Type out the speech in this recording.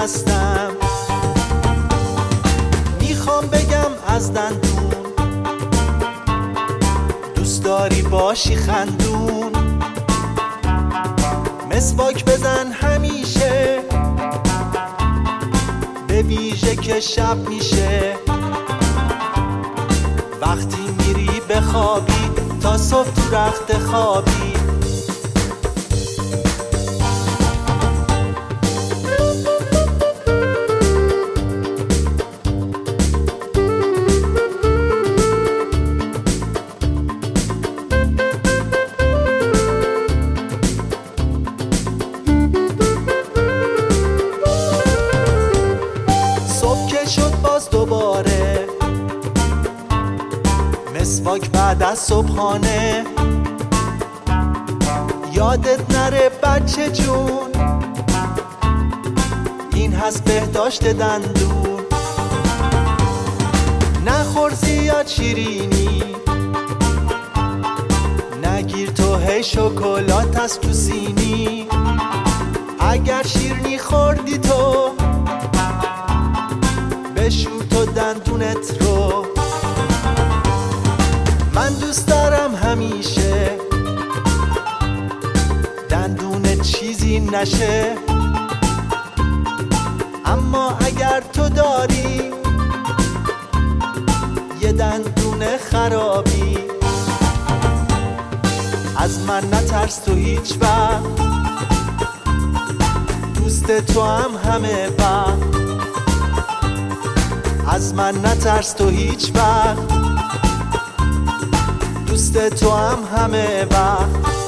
هستم. میخوام بگم از دندون دوست داری باشی خندون، مسواک بزن همیشه به ویژه که شب میشه، وقتی میری بخوابی تا صبح تو رخت خوابی. دوباره مسواک بعد از صبحانه، یادت نره بچه جون این هست بهداشت دندون. نخور زیاد شیرینی، نگیر تو هی شکلات از تو سینی، اگر شیرینی خوردی تو بشور تو دندونت رو. من دوست دارم همیشه دندونت چیزی نشه، اما اگر تو داری یه دندون خرابی، از من نترس تو هیچ وقت، دوست تو هم همه وقت. از من نترس تو هیچ وقت، دوست تو هم همه وقت.